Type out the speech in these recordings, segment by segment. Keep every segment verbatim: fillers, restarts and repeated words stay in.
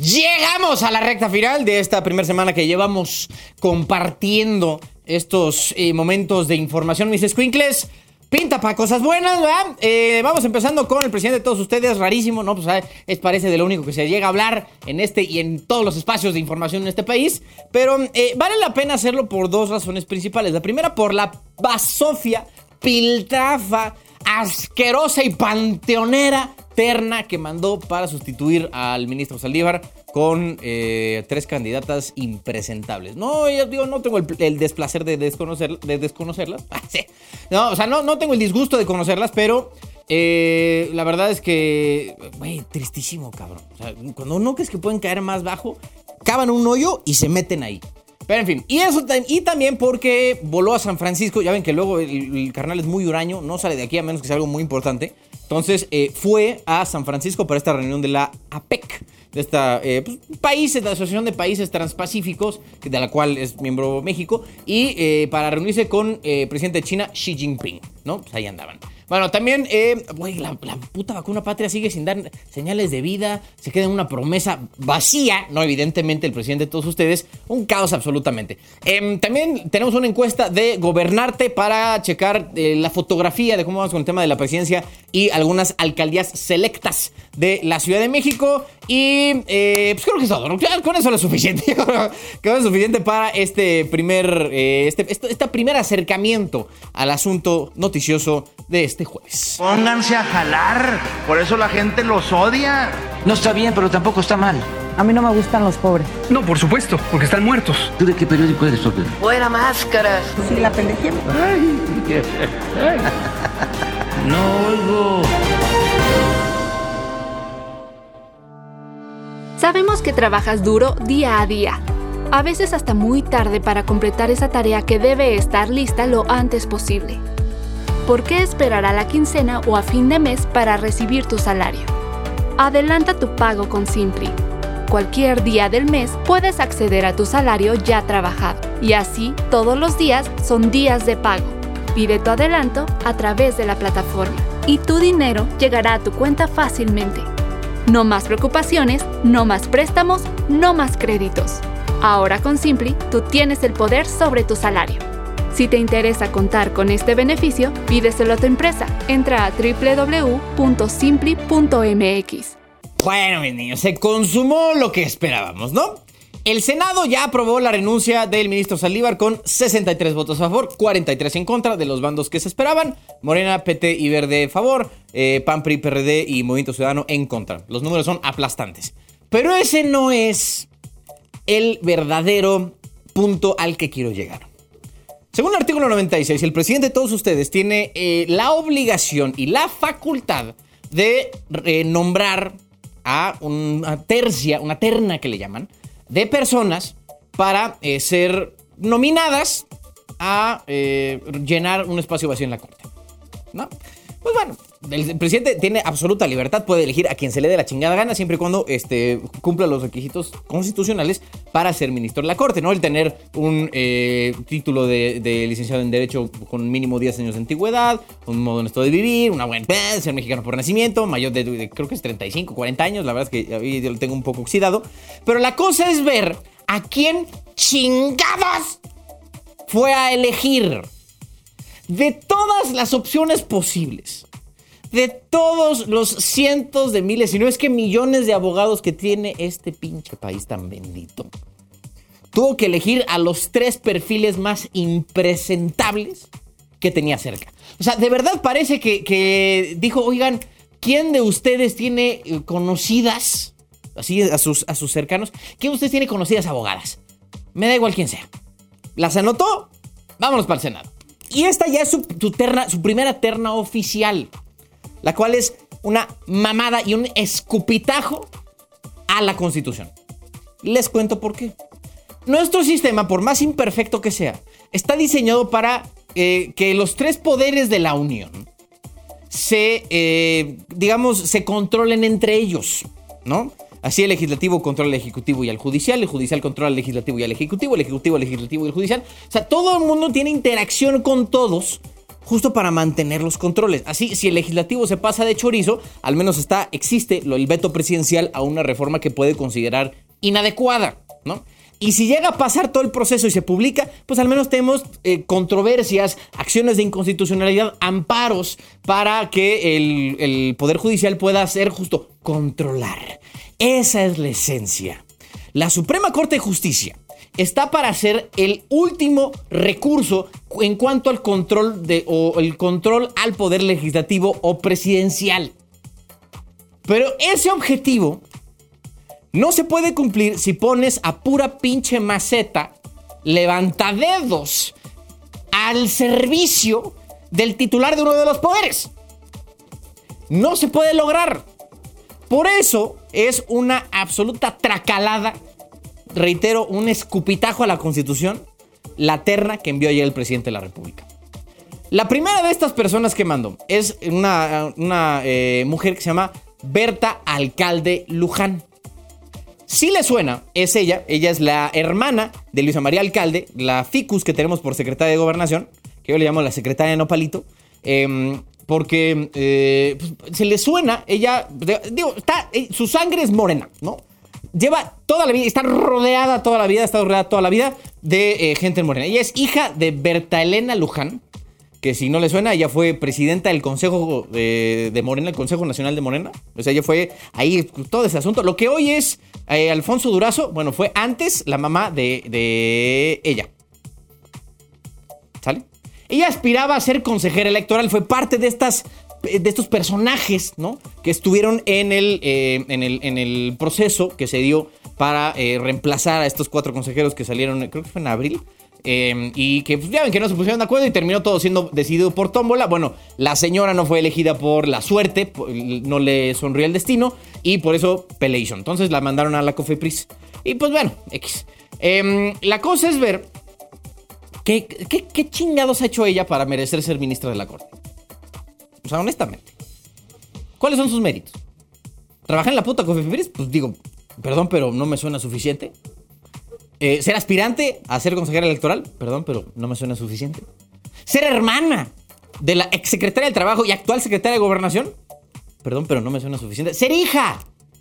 Llegamos a la recta final de esta primera semana que llevamos compartiendo estos eh, momentos de información, mis escuincles. Pinta para cosas buenas, ¿verdad? Eh, vamos empezando con el presidente de todos ustedes, rarísimo, ¿no? Pues es parece de lo único que se llega a hablar en este y en todos los espacios de información en este país. Pero eh, vale la pena hacerlo por dos razones principales. La primera, por la basofia, piltrafa, asquerosa y panteonera terna que mandó para sustituir al ministro Saldívar con eh, tres candidatas impresentables. No, yo digo, no tengo el, el desplacer de, desconocer, de desconocerlas. Sí. No, o sea, no, no tengo el disgusto de conocerlas, pero eh, la verdad es que, güey, tristísimo, cabrón. O sea, cuando no crees que pueden caer más bajo, cavan un hoyo y se meten ahí. Pero en fin, y eso y también porque voló a San Francisco. Ya ven que luego el, el carnal es muy huraño, no sale de aquí a menos que sea algo muy importante. Entonces eh, fue a San Francisco para esta reunión de la A P E C, de esta eh, pues, países, de la Asociación de Países Transpacíficos, de la cual es miembro México, y eh, para reunirse con el eh, presidente de China, Xi Jinping, ¿no? Pues ahí andaban. Bueno, también, eh, güey, la, la puta vacuna patria sigue sin dar señales de vida, se queda en una promesa vacía, no, evidentemente, el presidente de todos ustedes, un caos absolutamente. Eh, también tenemos una encuesta de Gobernarte para checar eh, la fotografía de cómo vamos con el tema de la presidencia y algunas alcaldías selectas de la Ciudad de México. Y eh, pues creo que es todo, ¿no? Con eso es suficiente. Con eso es suficiente para este primer, eh, este, este, este primer acercamiento al asunto noticioso de este jueves. Pónganse a jalar, por eso la gente los odia. No está bien, pero tampoco está mal. A mí no me gustan los pobres. No, por supuesto, porque están muertos. ¿Tú de qué periódico eres, Sócrates? Fuera máscaras. Sí, la pendejé. No oigo. Sabemos que trabajas duro día a día, a veces hasta muy tarde para completar esa tarea que debe estar lista lo antes posible. ¿Por qué esperar a la quincena o a fin de mes para recibir tu salario? Adelanta tu pago con Simply. Cualquier día del mes puedes acceder a tu salario ya trabajado, y así todos los días son días de pago. Pide tu adelanto a través de la plataforma y tu dinero llegará a tu cuenta fácilmente. No más preocupaciones, no más préstamos, no más créditos. Ahora con Simply, tú tienes el poder sobre tu salario. Si te interesa contar con este beneficio, pídeselo a tu empresa. Entra a doble u doble u doble u punto simply punto m x. Bueno, mis niños, se consumó lo que esperábamos, ¿no? El Senado ya aprobó la renuncia del ministro Saldívar con sesenta y tres votos a favor, cuarenta y tres en contra de los bandos que se esperaban. Morena, P T y Verde a favor, eh, P A N, P R I, P R D y Movimiento Ciudadano en contra. Los números son aplastantes. Pero ese no es el verdadero punto al que quiero llegar. Según el artículo noventa y seis, el presidente de todos ustedes tiene eh, la obligación y la facultad de eh, nombrar a una tercia, una terna que le llaman, de personas para eh, ser nominadas a eh, llenar un espacio vacío en la Corte, ¿no? Pues bueno, el presidente tiene absoluta libertad, puede elegir a quien se le dé la chingada gana siempre y cuando este, cumpla los requisitos constitucionales para ser ministro de la Corte, ¿no? El tener un eh, título de, de licenciado en Derecho con mínimo diez años de antigüedad, un modo honesto de vivir, una buena edad, ser mexicano por nacimiento, mayor de, de creo que es treinta y cinco, cuarenta años, la verdad es que ahí yo lo tengo un poco oxidado, pero la cosa es ver a quién chingados fue a elegir. De todas las opciones posibles, de todos los cientos de miles, si no es que millones de abogados que tiene este pinche país tan bendito, tuvo que elegir a los tres perfiles más impresentables que tenía cerca. O sea, de verdad parece que, que dijo, oigan, ¿quién de ustedes tiene conocidas, así a sus, a sus cercanos, quién de ustedes tiene conocidas abogadas? Me da igual quién sea. Las anotó, vámonos para el Senado. Y esta ya es su, su, terna, su primera terna oficial, la cual es una mamada y un escupitajo a la Constitución. Les cuento por qué. Nuestro sistema, por más imperfecto que sea, está diseñado para eh, que los tres poderes de la Unión se, eh, digamos, se controlen entre ellos, ¿no? Así el legislativo controla al ejecutivo y al judicial, el judicial controla al legislativo y al ejecutivo, el ejecutivo al legislativo y al judicial. O sea, todo el mundo tiene interacción con todos justo para mantener los controles. Así, si el legislativo se pasa de chorizo, al menos está, existe el veto presidencial a una reforma que puede considerar inadecuada, ¿no? Y si llega a pasar todo el proceso y se publica, pues al menos tenemos eh, controversias, acciones de inconstitucionalidad, amparos para que el, el Poder Judicial pueda hacer justo controlar. Esa es la esencia. La Suprema Corte de Justicia está para ser el último recurso en cuanto al control de, o el control al poder legislativo o presidencial. Pero ese objetivo no se puede cumplir si pones a pura pinche maceta levantadedos al servicio del titular de uno de los poderes. No se puede lograr. Por eso es una absoluta tracalada, reitero, un escupitajo a la Constitución, la terna que envió ayer el presidente de la República. La primera de estas personas que mandó es una, una eh, mujer que se llama Berta Alcalde Luján. Si le suena, es ella, ella es la hermana de Luisa María Alcalde, la ficus que tenemos por secretaria de Gobernación, que yo le llamo la secretaria de Nopalito, eh, porque eh, pues, se le suena, ella, digo, está, eh, su sangre es morena, ¿no? Lleva toda la vida, está rodeada toda la vida, está rodeada toda la vida de eh, gente morena. Ella es hija de Berta Elena Luján, que si no le suena, ella fue presidenta del Consejo de, de Morena, el Consejo Nacional de Morena. O sea, ella fue ahí todo ese asunto. Lo que hoy es eh, Alfonso Durazo, bueno, fue antes la mamá de, de ella. ¿Sale? Ella aspiraba a ser consejera electoral, fue parte de estas de estos personajes, ¿no? Que estuvieron en el, eh, en el, en el proceso que se dio para eh, reemplazar a estos cuatro consejeros que salieron, creo que fue en abril. Eh, y que pues, ya ven que no se pusieron de acuerdo y terminó todo siendo decidido por tómbola. Bueno, la señora no fue elegida por la suerte, no le sonrió el destino y por eso peleation. Entonces la mandaron a la COFEPRIS. Y pues bueno, X. Eh, la cosa es ver qué, qué, qué chingados ha hecho ella para merecer ser ministra de la Corte. O sea, honestamente, ¿cuáles son sus méritos? ¿Trabajar en la puta COFEPRIS? Pues digo, perdón, pero no me suena suficiente. Eh, ser aspirante a ser consejera electoral, perdón, pero no me suena suficiente. Ser hermana de la exsecretaria del Trabajo y actual secretaria de Gobernación, perdón, pero no me suena suficiente. Ser hija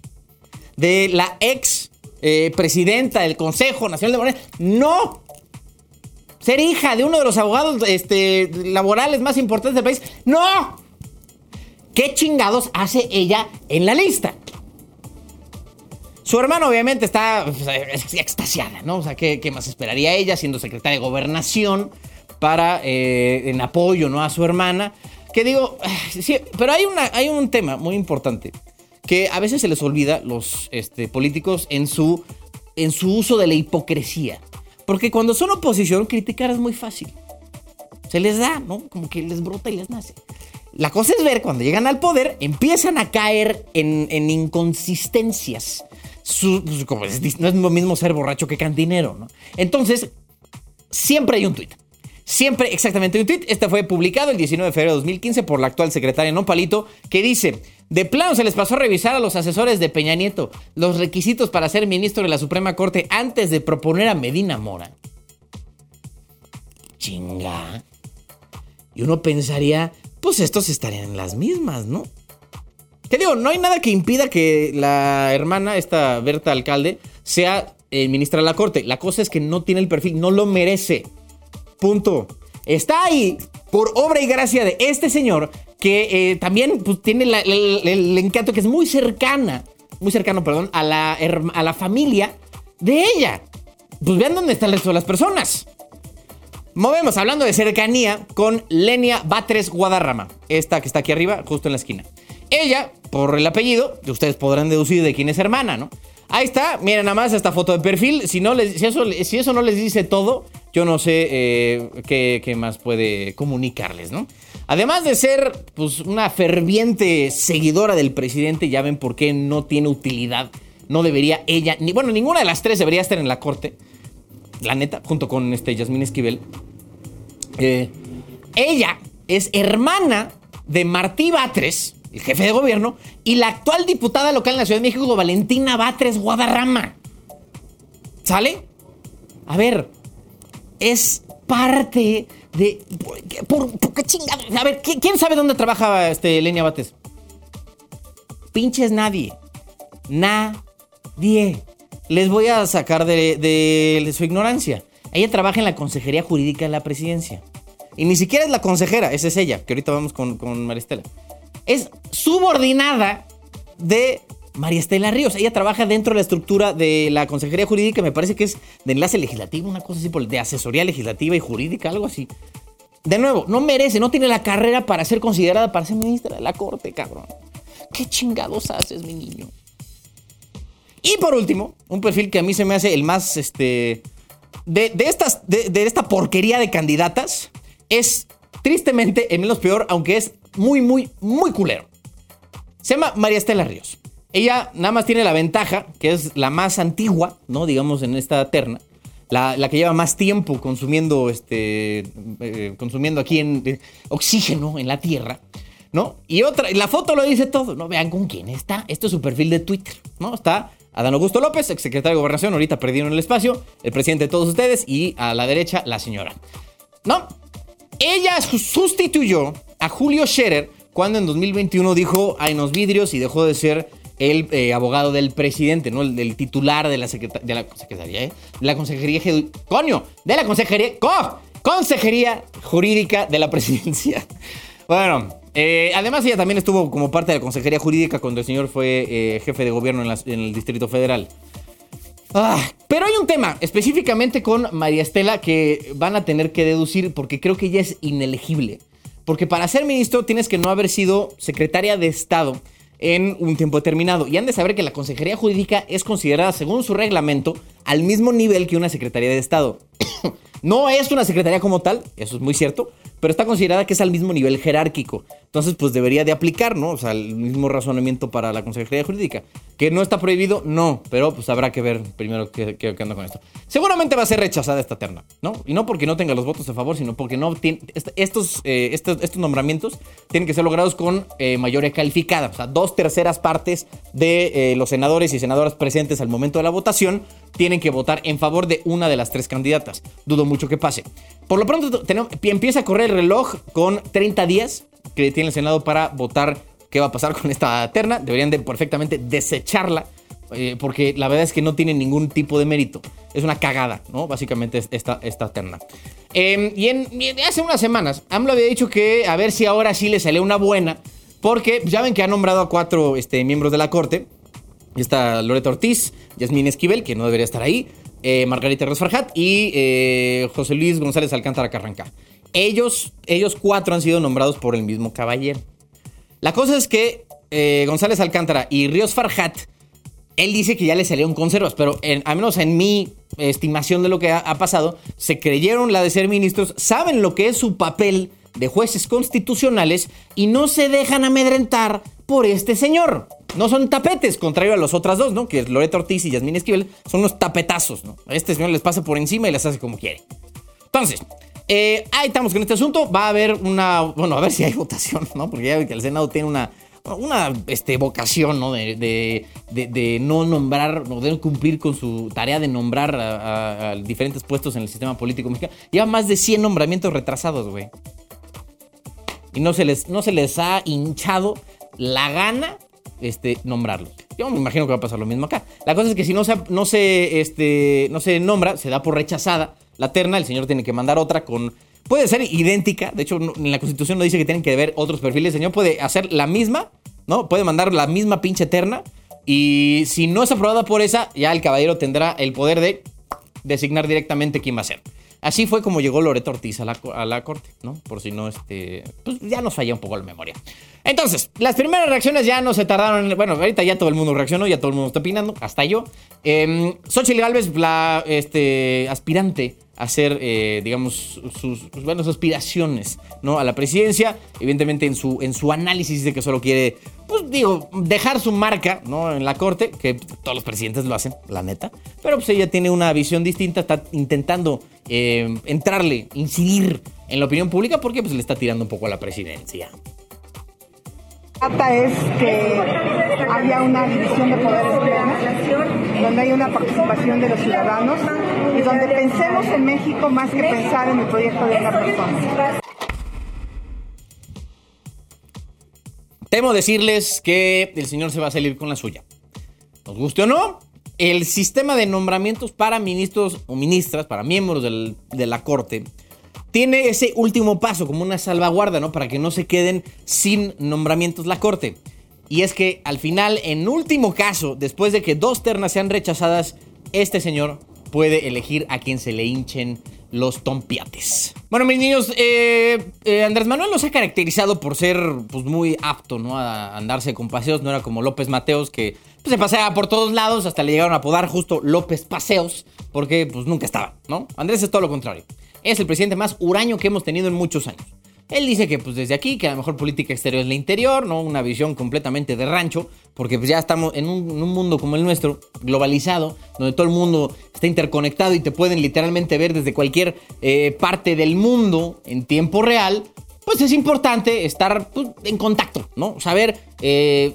de la ex eh, presidenta del Consejo Nacional de Morena, no. Ser hija de uno de los abogados este, laborales más importantes del país, no. ¿Qué chingados hace ella en la lista? Su hermano obviamente está pues, extasiada, ¿no? O sea, ¿qué, ¿qué más esperaría ella siendo secretaria de Gobernación para, eh, en apoyo, ¿no? A su hermana? Que digo, sí, pero hay, una, hay un tema muy importante que a veces se les olvida los este, políticos en su, en su uso de la hipocresía. Porque cuando son oposición, criticar es muy fácil. Se les da, ¿no? Como que les brota y les nace. La cosa es ver, cuando llegan al poder, empiezan a caer en, en inconsistencias. Su, pues, como es, no es lo mismo ser borracho que cantinero, ¿no? Entonces, siempre hay un tuit. Siempre exactamente un tuit. Este fue publicado el diecinueve de febrero de dos mil quince por la actual secretaria Nopalito, que dice: de plano se les pasó a revisar a los asesores de Peña Nieto los requisitos para ser ministro de la Suprema Corte antes de proponer a Medina Mora. Chinga. Y uno pensaría, pues estos estarían en las mismas, ¿no? Que digo, no hay nada que impida que la hermana, esta Berta Alcalde, sea eh, ministra de la Corte. La cosa es que no tiene el perfil, no lo merece. Punto. Está ahí por obra y gracia de este señor que eh, también pues, tiene la, el, el encanto que es muy cercana, muy cercano, perdón, a la, a la familia de ella. Pues vean dónde está el resto de las personas. Movemos, hablando de cercanía, con Lenia Batres Guadarrama, esta que está aquí arriba, justo en la esquina. Ella, por el apellido, ustedes podrán deducir de quién es hermana, ¿no? Ahí está, miren nada más esta foto de perfil. Si, no les, si, eso, si eso no les dice todo, yo no sé eh, qué, qué más puede comunicarles, ¿no? Además de ser pues, una ferviente seguidora del presidente, ya ven por qué no tiene utilidad. No debería ella, ni bueno, ninguna de las tres debería estar en la corte. La neta, junto con este Yasmín Esquivel. Eh, ella es hermana de Martí Batres, el jefe de gobierno, y la actual diputada local en la Ciudad de México, Valentina Batres Guadarrama. ¿Sale? A ver, es parte de... ¿Por, por qué chingado? A ver, ¿quién sabe dónde trabaja este Lenia Batres? Pinches nadie. Nadie. Les voy a sacar de, de, de su ignorancia. Ella trabaja en la Consejería Jurídica de la Presidencia. Y ni siquiera es la consejera, esa es ella, que ahorita vamos con, con María Estela. Es subordinada de María Estela Ríos. Ella trabaja dentro de la estructura de la Consejería Jurídica, me parece que es de enlace legislativo, una cosa así, de asesoría legislativa y jurídica, algo así. De nuevo, no merece, no tiene la carrera para ser considerada para ser ministra de la Corte, cabrón. ¿Qué chingados haces, mi niño? Y por último, un perfil que a mí se me hace el más, este... De, de, estas, de, de esta porquería de candidatas, es tristemente el menos peor, aunque es muy, muy, muy culero. Se llama María Estela Ríos. Ella nada más tiene la ventaja, que es la más antigua, ¿no? Digamos, en esta terna. La, la que lleva más tiempo consumiendo, este, eh, consumiendo aquí en eh, oxígeno en la tierra, ¿no? Y otra, la foto lo dice todo, ¿no? Vean con quién está. Esto es su perfil de Twitter, ¿no? Está Adán Augusto López, exsecretario de Gobernación, ahorita perdieron el espacio, el presidente de todos ustedes, y a la derecha, la señora, ¿no? Ella sustituyó a Julio Scherer cuando en dos mil veintiuno dijo hay unos vidrios y dejó de ser el eh, abogado del presidente, ¿no? El, el titular de la, secreta- de la secretaría, ¿eh? De la consejería, coño, de la consejería, co- consejería jurídica de la presidencia. Bueno, eh, además ella también estuvo como parte de la consejería jurídica cuando el señor fue eh, jefe de gobierno en, la, en el Distrito Federal. Ah, pero hay un tema específicamente con María Estela que van a tener que deducir porque creo que ella es inelegible. Porque para ser ministro tienes que no haber sido secretaria de Estado en un tiempo determinado. Y han de saber que la Consejería Jurídica es considerada, según su reglamento, al mismo nivel que una Secretaría de Estado. No es una secretaría como tal, eso es muy cierto, pero está considerada que es al mismo nivel jerárquico. Entonces, pues debería de aplicar, ¿no? O sea, el mismo razonamiento para la Consejería Jurídica. ¿Que no está prohibido? No, pero pues habrá que ver primero qué, qué, qué anda con esto. Seguramente va a ser rechazada esta terna, ¿no? Y no porque no tenga los votos a favor, sino porque no tiene, estos, eh, estos, estos nombramientos tienen que ser logrados con eh, mayoría calificada. O sea, dos terceras partes de eh, los senadores y senadoras presentes al momento de la votación tienen que votar en favor de una de las tres candidatas. Dudo mucho que pase. Por lo pronto, tenemos, empieza a correr el reloj con treinta días que tiene el Senado para votar qué va a pasar con esta terna. Deberían de perfectamente desecharla, eh, porque la verdad es que no tiene ningún tipo de mérito. Es una cagada, ¿no? Básicamente esta, esta terna. Eh, y, en, y hace unas semanas, AMLO había dicho que a ver si ahora sí le sale una buena, porque ya ven que ha nombrado a cuatro este, miembros de la Corte. Está Loreto Ortiz, Yasmín Esquivel, que no debería estar ahí, eh, Margarita Ríos Farjat y eh, José Luis González Alcántara Carranca. Ellos, ellos cuatro han sido nombrados por el mismo caballero. La cosa es que eh, González Alcántara y Ríos Farjat, él dice que ya le salieron conservas, pero en, al menos en mi estimación de lo que ha, ha pasado, se creyeron la de ser ministros, saben lo que es su papel de jueces constitucionales y no se dejan amedrentar por este señor. No son tapetes, contrario a los otras dos, ¿no? Que es Loreto Ortiz y Yasmín Esquivel, son unos tapetazos, ¿no? A este señor les pasa por encima y les hace como quiere. Entonces, eh, ahí estamos con este asunto. Va a haber una... Bueno, a ver si hay votación, ¿no? Porque ya ven que el Senado tiene una... Una este, vocación, ¿no? De, de, de, de no nombrar, no de cumplir con su tarea de nombrar a, a, a diferentes puestos en el sistema político mexicano. Lleva más de cien nombramientos retrasados, güey. Y no se les, no se les ha hinchado la gana este, nombrarlos. Yo me imagino que va a pasar lo mismo acá. La cosa es que si no se, no se, este, no se nombra, se da por rechazada la terna, el señor tiene que mandar otra con... Puede ser idéntica, de hecho en la Constitución no dice que tienen que haber otros perfiles. El señor puede hacer la misma, ¿no? Puede mandar la misma pinche terna y si no es aprobada por esa, ya el caballero tendrá el poder de designar directamente quién va a ser. Así fue como llegó Loreto Ortiz a la, a la corte, ¿no? Por si no, este... Pues ya nos falla un poco la memoria. Entonces, las primeras reacciones ya no se tardaron... Bueno, ahorita ya todo el mundo reaccionó, ya todo el mundo está opinando, hasta yo. Eh, Xóchitl Gálvez, la este, aspirante a hacer, eh, digamos, sus, sus, bueno, sus aspiraciones, ¿no? A la presidencia. Evidentemente en su, en su análisis dice que solo quiere, pues digo, dejar su marca, ¿no? En la corte, que todos los presidentes lo hacen, la neta. Pero pues ella tiene una visión distinta, está intentando eh, entrarle, incidir en la opinión pública porque pues le está tirando un poco a la presidencia. Trata es que haya una división de poderes plena, donde haya una participación de los ciudadanos y donde pensemos en México más que pensar en el proyecto de una persona. Temo decirles que el señor se va a salir con la suya. Nos guste o no, el sistema de nombramientos para ministros o ministras, para miembros del, de la Corte, tiene ese último paso como una salvaguarda, ¿no? Para que no se queden sin nombramientos la Corte. Y es que al final, en último caso, después de que dos ternas sean rechazadas, este señor puede elegir a quien se le hinchen los tompiates. Bueno, mis niños, eh, eh, Andrés Manuel los ha caracterizado por ser pues, muy apto, ¿no? A andarse con paseos. No era como López Mateos, que pues, se paseaba por todos lados. Hasta le llegaron a apodar justo López Paseos, porque pues nunca estaba, ¿no? Andrés es todo lo contrario. Es el presidente más huraño que hemos tenido en muchos años. Él dice que pues desde aquí, que la mejor política exterior es la interior, ¿no? Una visión completamente de rancho, porque pues ya estamos en un, en un mundo como el nuestro, globalizado, donde todo el mundo está interconectado y te pueden literalmente ver desde cualquier eh, parte del mundo en tiempo real. Pues es importante estar pues, en contacto, ¿no? Saber eh,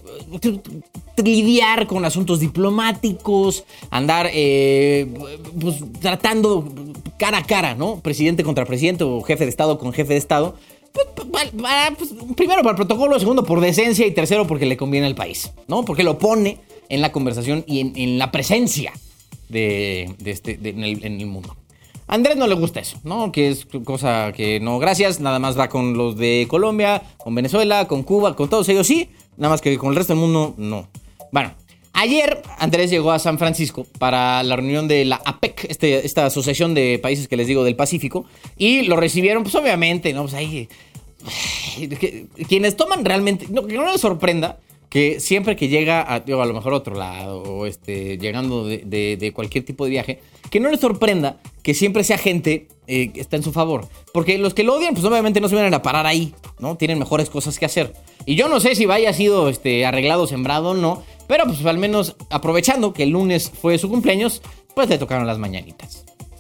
lidiar con asuntos diplomáticos, andar eh, pues, tratando cara a cara, ¿no? Presidente contra presidente o jefe de Estado con jefe de Estado. Pues, para, para, pues, primero por el protocolo, segundo por decencia y tercero porque le conviene al país, ¿no? Porque lo pone en la conversación y en, en la presencia de, de este, de, en, el, en el mundo. A Andrés no le gusta eso, ¿no? Que es cosa que no, gracias. Nada más va con los de Colombia, con Venezuela, con Cuba, con todos ellos sí. Nada más que con el resto del mundo, no. Bueno, ayer Andrés llegó a San Francisco para la reunión de la A P E C, este, esta asociación de países que les digo del Pacífico. Y lo recibieron, pues obviamente, ¿no? Pues ahí... Que, quienes toman realmente... No, que no les sorprenda que siempre que llega a, digo, a lo mejor a otro lado o este, llegando de, de, de cualquier tipo de viaje, que no les sorprenda que siempre sea gente eh, que está en su favor. Porque los que lo odian, pues obviamente no se vienen a parar ahí, ¿no? Tienen mejores cosas que hacer. Y yo no sé si vaya sido este, arreglado, sembrado o no, pero pues al menos aprovechando que el lunes fue su cumpleaños, pues le tocaron las mañanitas.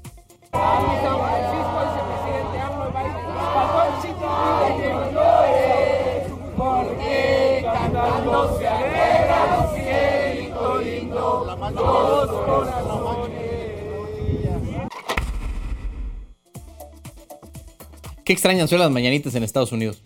Qué extrañas son las mañanitas en Estados Unidos,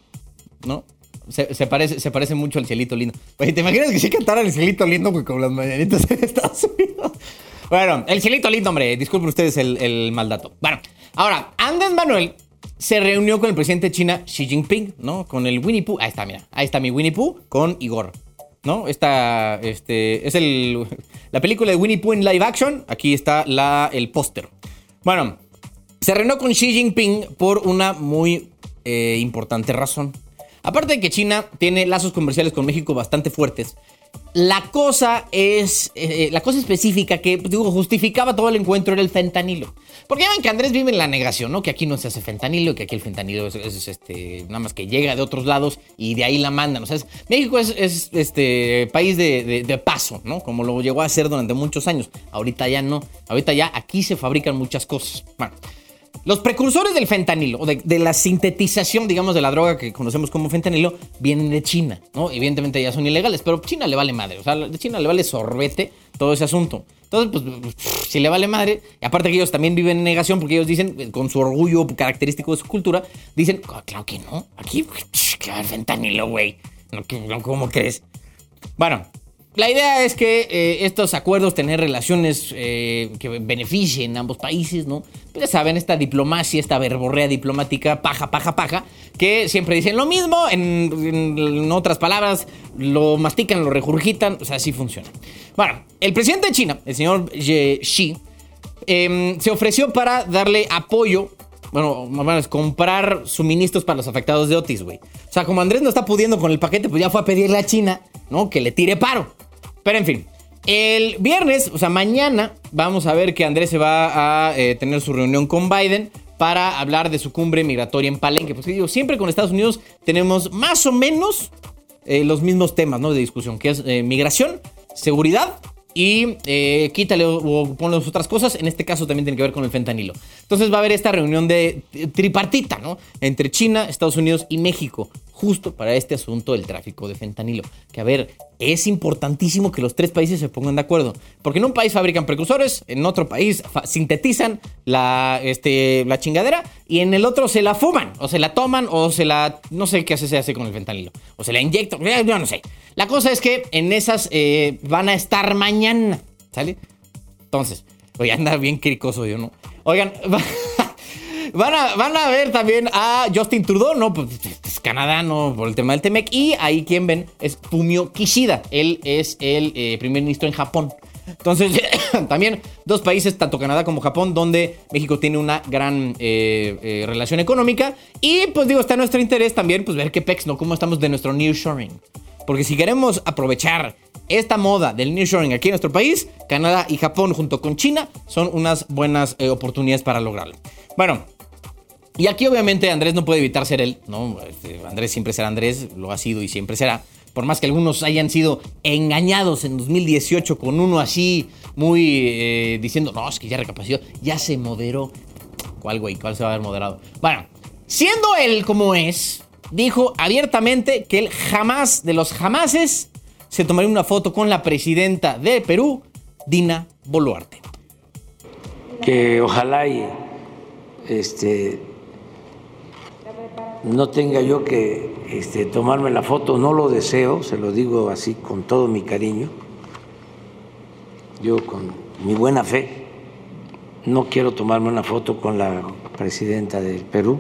¿no? Se, se, parece, se parece mucho al Cielito Lindo. Oye, ¿te imaginas que sí cantara el Cielito Lindo pues, con las mañanitas en Estados Unidos? Bueno, el Cielito Lindo, hombre, disculpen ustedes el, el mal dato. Bueno, ahora, Andrés Manuel se reunió con el presidente de China, Xi Jinping, ¿no? Con el Winnie Pooh. Ahí está, mira. Ahí está mi Winnie Pooh con Igor, ¿no? Esta, este, es el, la película de Winnie Pooh en live action. Aquí está la, el póster. Bueno, se reunió con Xi Jinping por una muy eh, importante razón. Aparte de que China tiene lazos comerciales con México bastante fuertes, la cosa es eh, la cosa específica que digo, justificaba todo el encuentro era el fentanilo. Porque ya ven que Andrés vive en la negación, ¿no? Que aquí no se hace fentanilo, que aquí el fentanilo es, es este, nada más que llega de otros lados y de ahí la mandan. O sea, es, México es, es este país de, de, de paso, ¿no? Como lo llegó a hacer durante muchos años. Ahorita ya no. Ahorita ya aquí se fabrican muchas cosas. Bueno. Los precursores del fentanilo, o de, de la sintetización, digamos, de la droga que conocemos como fentanilo, vienen de China, ¿no? Evidentemente ya son ilegales, pero China le vale madre. O sea, de China le vale sorbete todo ese asunto. Entonces, pues, si le vale madre, y aparte que ellos también viven en negación, porque ellos dicen, con su orgullo característico de su cultura, dicen, oh, claro que no, aquí, claro, fentanilo, güey. No, no, ¿cómo crees? Bueno, la idea es que eh, estos acuerdos, tener relaciones eh, que beneficien a ambos países, ¿no? Pues ya saben, esta diplomacia, esta verborrea diplomática, paja, paja, paja, que siempre dicen lo mismo, en, en, en otras palabras, lo mastican, lo regurgitan, o sea, así funciona. Bueno, el presidente de China, el señor Xi, eh, se ofreció para darle apoyo. Bueno, vamos a comprar suministros para los afectados de Otis, güey. O sea, como Andrés no está pudiendo con el paquete, pues ya fue a pedirle a China, ¿no? Que le tire paro. Pero en fin, el viernes, o sea, mañana, vamos a ver que Andrés se va a eh, tener su reunión con Biden para hablar de su cumbre migratoria en Palenque. Pues digo, siempre con Estados Unidos tenemos más o menos eh, los mismos temas, ¿no? De discusión, que es eh, migración, seguridad y eh, quítale o, o ponle otras cosas. En este caso también tiene que ver con el fentanilo. Entonces va a haber esta reunión de tripartita, ¿no? Entre China, Estados Unidos y México. justo para este asunto del tráfico de fentanilo. Que a ver, es importantísimo que los tres países se pongan de acuerdo. Porque en un país fabrican precursores, en otro país fa- sintetizan la, este, la chingadera y en el otro se la fuman, o se la toman, o se la... no sé qué hace, se hace con el fentanilo. O se la inyectan, yo no sé. La cosa es que en esas eh, van a estar mañana, ¿sale? Entonces, oye, anda bien cricoso yo, ¿no? Oigan... Van a, van a ver también a Justin Trudeau, ¿no? Pues es Canadá, ¿no? Por el tema del Temec. Y ahí quien ven es Fumio Kishida. Él es el eh, primer ministro en Japón. Entonces, también dos países, tanto Canadá como Japón, donde México tiene una gran eh, eh, relación económica. Y pues digo, está en nuestro interés también, pues ver qué pex, ¿no? Cómo estamos de nuestro nearshoring. Porque si queremos aprovechar esta moda del nearshoring aquí en nuestro país, Canadá y Japón junto con China son unas buenas eh, oportunidades para lograrlo. Bueno, y aquí obviamente Andrés no puede evitar ser él, ¿no? Este, Andrés siempre será Andrés, lo ha sido y siempre será. Por más que algunos hayan sido engañados en dos mil dieciocho con uno así, muy eh, diciendo, no, es que ya recapacitó, ya se moderó. ¿Cuál, güey? ¿Cuál se va a haber moderado? Bueno, siendo él como es, dijo abiertamente que él jamás, de los jamases, se tomaría una foto con la presidenta de Perú, Dina Boluarte. Que ojalá y este, no tenga yo que este, tomarme la foto, no lo deseo, se lo digo así con todo mi cariño. Yo con mi buena fe no quiero tomarme una foto con la presidenta del Perú.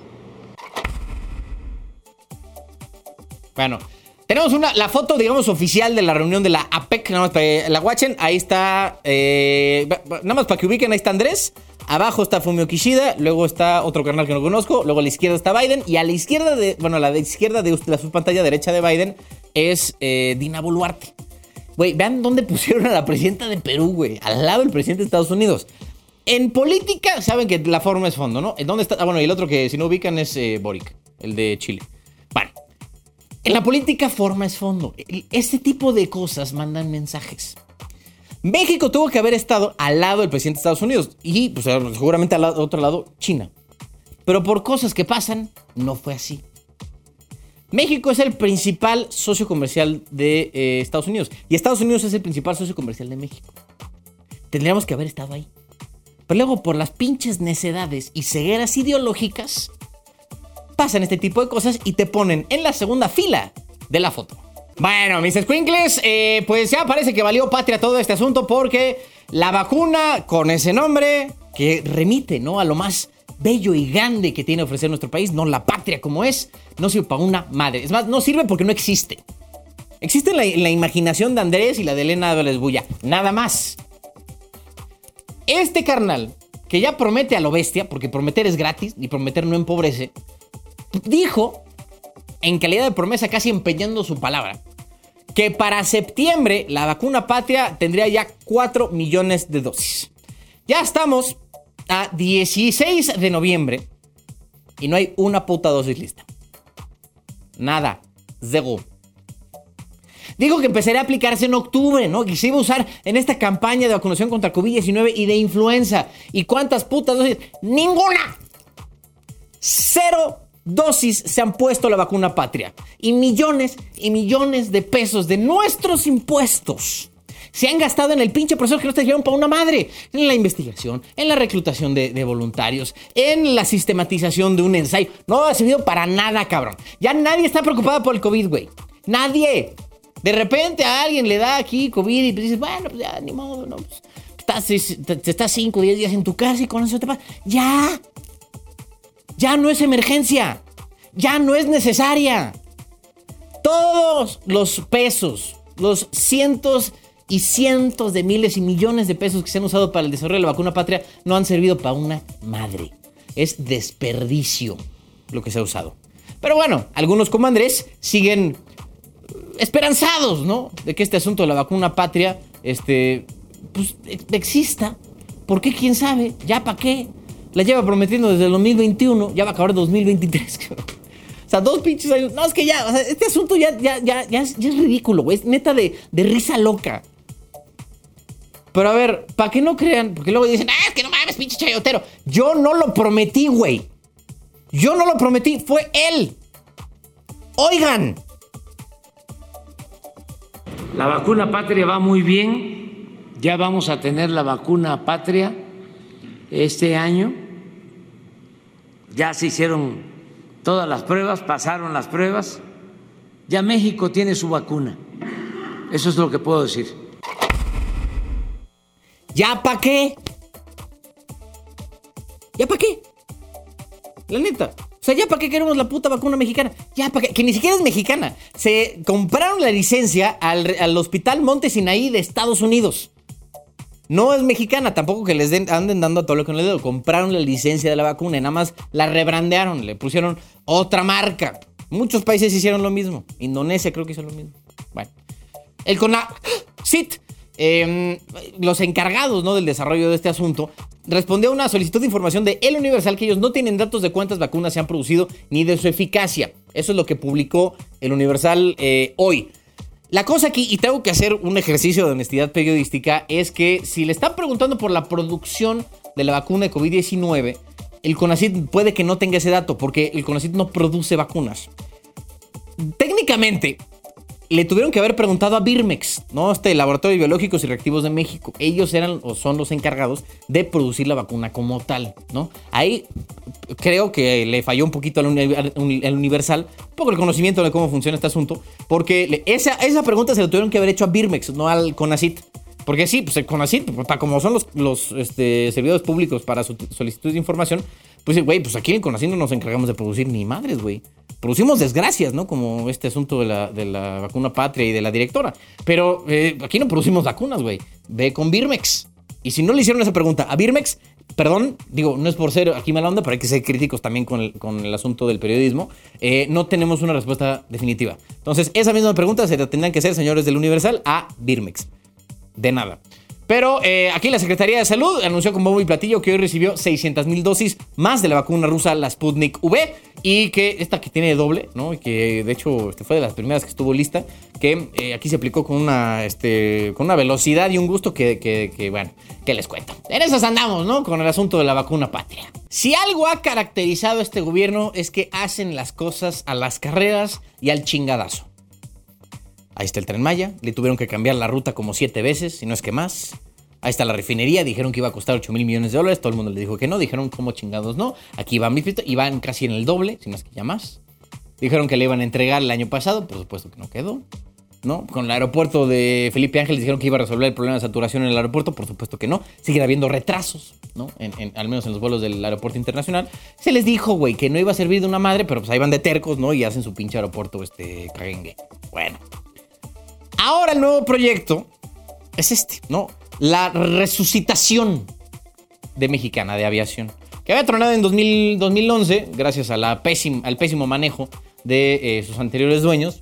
Bueno, tenemos una, la foto, digamos, oficial de la reunión de la APEC, nada más para que la watchen. Ahí está, eh, nada más para que ubiquen, ahí está Andrés. Abajo está Fumio Kishida, luego está otro carnal que no conozco, luego a la izquierda está Biden y a la izquierda de, bueno, a la de izquierda de la su pantalla derecha de Biden es eh, Dina Boluarte. Güey, vean dónde pusieron a la presidenta de Perú, güey, al lado del presidente de Estados Unidos. En política saben que la forma es fondo, ¿no? ¿Dónde está? Ah, bueno, y el otro que si no ubican es eh, Boric, el de Chile. Bueno, en la política forma es fondo. Este tipo de cosas mandan mensajes. México tuvo que haber estado al lado del presidente de Estados Unidos y pues, seguramente al otro lado China. Pero por cosas que pasan, no fue así. México es el principal socio comercial de eh, Estados Unidos y Estados Unidos es el principal socio comercial de México. Tendríamos que haber estado ahí. Pero luego por las pinches necedades y cegueras ideológicas pasan este tipo de cosas y te ponen en la segunda fila de la foto. Bueno, mis escuincles, eh, pues ya parece que valió patria todo este asunto porque la vacuna con ese nombre que remite, ¿no?, a lo más bello y grande que tiene a ofrecer nuestro país, no la patria como es, no sirve para una madre. Es más, no sirve porque no existe. Existe en la, en la imaginación de Andrés y la de Elena Álvarez Bulla, nada más. Este carnal, que ya promete a lo bestia, porque prometer es gratis y prometer no empobrece, dijo, en calidad de promesa, casi empeñando su palabra, que para septiembre la vacuna patria tendría ya cuatro millones de dosis. Ya estamos a dieciséis de noviembre y no hay una puta dosis lista. Nada. Zero. Dijo que empezaría a aplicarse en octubre, ¿no? Que se iba a usar en esta campaña de vacunación contra covid diecinueve y de influenza. ¿Y cuántas putas dosis? ¡Ninguna! Cero dosis se han puesto la vacuna patria. Y millones y millones de pesos de nuestros impuestos se han gastado en el pinche proceso que no te dijeron para una madre. En la investigación, en la reclutación de, de voluntarios, en la sistematización de un ensayo. No ha servido para nada, cabrón. Ya nadie está preocupado por el COVID, güey. Nadie. De repente a alguien le da aquí COVID y dices, bueno, pues ya, ni modo, no. Pues, estás, te, estás cinco o diez días en tu casa y con eso te pasa. Ya. Ya no es emergencia. Ya no es necesaria. Todos los pesos, los cientos y cientos de miles y millones de pesos que se han usado para el desarrollo de la vacuna patria no han servido para una madre. Es desperdicio lo que se ha usado. Pero bueno, algunos como Andrés siguen esperanzados, ¿no? De que este asunto de la vacuna patria, este, pues, exista. ¿Por qué? ¿Quién sabe? ¿Ya para qué? La lleva prometiendo desde el dos mil veintiuno, ya va a acabar dos mil veintitrés. O sea, dos pinches años. No, es que ya, o sea, este asunto ya, ya, ya, ya, es, ya es ridículo, güey. Es neta de, de risa loca. Pero a ver, para que no crean, porque luego dicen, ah, es que no mames, pinche chayotero. Yo no lo prometí, güey. Yo no lo prometí, fue él. Oigan. La vacuna patria va muy bien. Ya vamos a tener la vacuna patria este año. Ya se hicieron todas las pruebas, pasaron las pruebas. Ya México tiene su vacuna. Eso es lo que puedo decir. ¿Ya para qué? ¿Ya para qué? La neta. O sea, ¿ya para qué queremos la puta vacuna mexicana? ¿Ya para qué? Que ni siquiera es mexicana. Se compraron la licencia al, al Hospital Monte Sinaí de Estados Unidos. No es mexicana, tampoco que les den, anden dando a todo lo que no les dedo. Compraron la licencia de la vacuna y nada más la rebrandearon, le pusieron otra marca. Muchos países hicieron lo mismo. Indonesia creo que hizo lo mismo. Bueno, el CONACYT, eh, los encargados, ¿no?, del desarrollo de este asunto, respondió a una solicitud de información de El Universal que ellos no tienen datos de cuántas vacunas se han producido ni de su eficacia. Eso es lo que publicó El Universal eh, hoy. La cosa aquí, y tengo que hacer un ejercicio de honestidad periodística, es que si le están preguntando por la producción de la vacuna de covid diecinueve, el CONACYT puede que no tenga ese dato, porque el CONACYT no produce vacunas. Técnicamente, le tuvieron que haber preguntado a Birmex, ¿no? Este Laboratorio de Biológicos y Reactivos de México. Ellos eran o son los encargados de producir la vacuna como tal, ¿no? Ahí creo que le falló un poquito al Universal, un poco el conocimiento de cómo funciona este asunto, porque le, esa, esa pregunta se la tuvieron que haber hecho a Birmex, no al CONACYT. Porque sí, pues el CONACYT, para como son los, los este, servidores públicos para su solicitud de información, pues güey, pues aquí en el CONACYT no nos encargamos de producir ni madres, güey. Producimos desgracias, ¿no? Como este asunto de la, de la vacuna patria y de la directora. Pero eh, aquí no producimos vacunas, güey. Ve con Birmex. Y si no le hicieron esa pregunta a Birmex, perdón, digo, no es por ser aquí mala onda, pero hay que ser críticos también con el, con el asunto del periodismo. Eh, no tenemos una respuesta definitiva. Entonces, esa misma pregunta se la tendrán que hacer, señores del Universal, a Birmex. De nada. Pero eh, aquí la Secretaría de Salud anunció con bombo y platillo que hoy recibió seiscientas mil dosis más de la vacuna rusa, la Sputnik V, y que esta que tiene doble, ¿no? Y que de hecho este fue de las primeras que estuvo lista, que eh, aquí se aplicó con una, este, con una velocidad y un gusto que, que, que, bueno, que les cuento. En esas andamos, ¿no? Con el asunto de la vacuna patria. Si algo ha caracterizado a este gobierno es que hacen las cosas a las carreras y al chingadazo. Ahí está el Tren Maya, le tuvieron que cambiar la ruta como siete veces, si no es que más. Ahí está la refinería, dijeron que iba a costar ocho mil millones de dólares, todo el mundo le dijo que no, dijeron como chingados no. Aquí van, iban casi en el doble, si no es que ya más. Dijeron que le iban a entregar el año pasado, por supuesto que no quedó, ¿no? Con el aeropuerto de Felipe Ángeles dijeron que iba a resolver el problema de saturación en el aeropuerto, por supuesto que no. Siguen habiendo retrasos, ¿no? En, en, al menos en los vuelos del aeropuerto internacional. Se les dijo, güey, que no iba a servir de una madre, pero pues ahí van de tercos, ¿no? Y hacen su pinche aeropuerto, este, caguengue. Bueno. Ahora el nuevo proyecto es este, ¿no? La resucitación de Mexicana de Aviación, que había tronado en dos mil, dos mil once gracias a la pésim, al pésimo manejo de eh, sus anteriores dueños.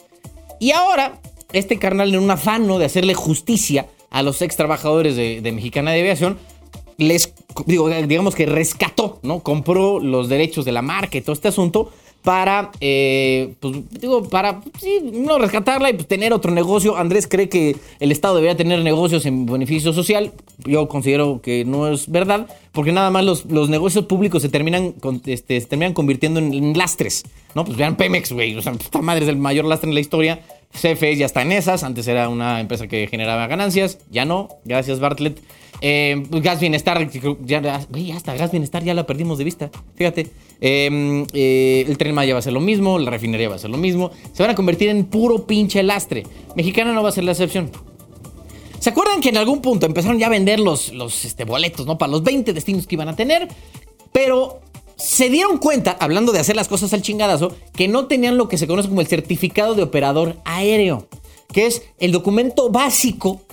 Y ahora, este carnal, en un afán, ¿no?, de hacerle justicia a los ex trabajadores de, de Mexicana de Aviación, les, digo, digamos que rescató, ¿no? Compró los derechos de la marca y todo este asunto para, eh, pues, digo, para, sí, no rescatarla y pues, tener otro negocio. Andrés cree que el Estado debería tener negocios en beneficio social. Yo considero que no es verdad, porque nada más los, los negocios públicos se terminan, con, este, se terminan convirtiendo en, en lastres, ¿no? Pues vean Pemex, güey, o sea, puta madre, es el mayor lastre en la historia. C F E ya está en esas, antes era una empresa que generaba ganancias, ya no, gracias Bartlett. Eh, Gas Bienestar, ya, ya hasta Gas Bienestar ya la perdimos de vista, fíjate. Eh, eh, el Tren Maya va a ser lo mismo, la refinería va a ser lo mismo, se van a convertir en puro pinche lastre. Mexicana no va a ser la excepción. ¿Se acuerdan que en algún punto empezaron ya a vender los, los este, boletos, ¿no?, para los veinte destinos que iban a tener? Pero se dieron cuenta, hablando de hacer las cosas al chingadazo, que no tenían lo que se conoce como el certificado de operador aéreo, que es el documento básico,